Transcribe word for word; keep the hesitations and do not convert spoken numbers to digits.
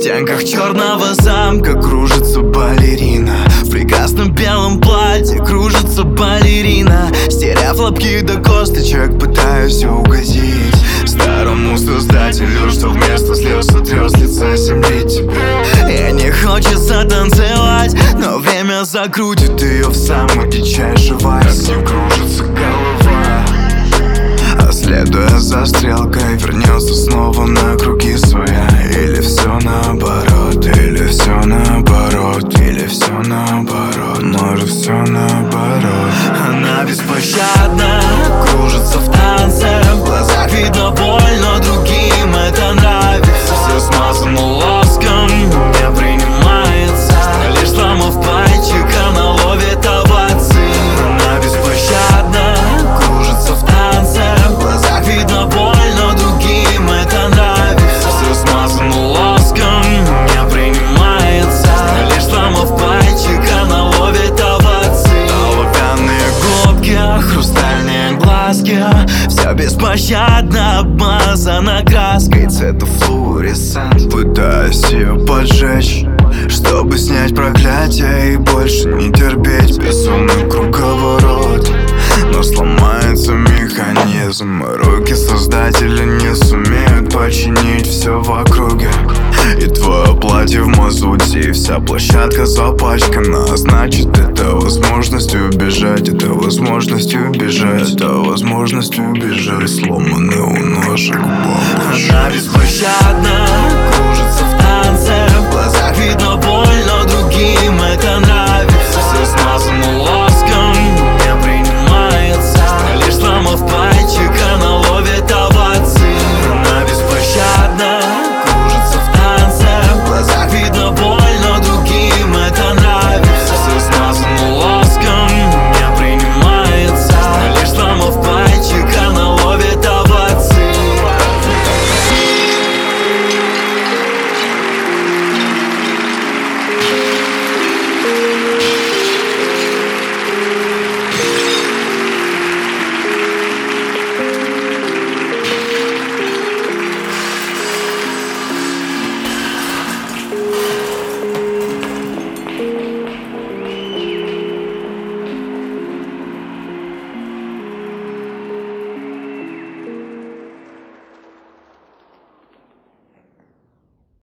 стенках черного замка кружится балерина. В прекрасном белом платье кружится балерина. Стеряв лапки до косточек, пытаюсь угодить старому создателю, что вместо слез сотрет с лица земли тебя. И не хочется танцевать, но время закрутит ее в самый дичайший вальс. Не кружится голова, а следуя за стрелкой вернется снова на круги своя. Или все наоборот, или все наоборот, или все наоборот, может все наоборот. Она беспощадна, кружится в танце, в глазах видно боль, но другим это нравится. Все смазано лоском, не принимается, лишь сломав пальчик, она ловит овации. Она беспощадна, кружится в танце, в глазах видно боль, но другим это нравится. Все смазано лоском, не принимается, лишь сломав пальчик, она ловит овации. Оловянные губки, хрустальные глазки, все беспощадно обмазано краской цвета флуоресцент. Пытаюсь ее поджечь, чтобы снять проклятие и больше не терпеть безумный круговорот. Но сломается механизм, руки создателя не сумеют починить все в округе. И твое платье в мазуте, и вся площадка запачкана. А значит, это возможность убежать, это возможность убежать, это возможность убежать. Сломанный у ножек бабушек. Она беспощадна, кружится в танце, в глазах видно боль, но другим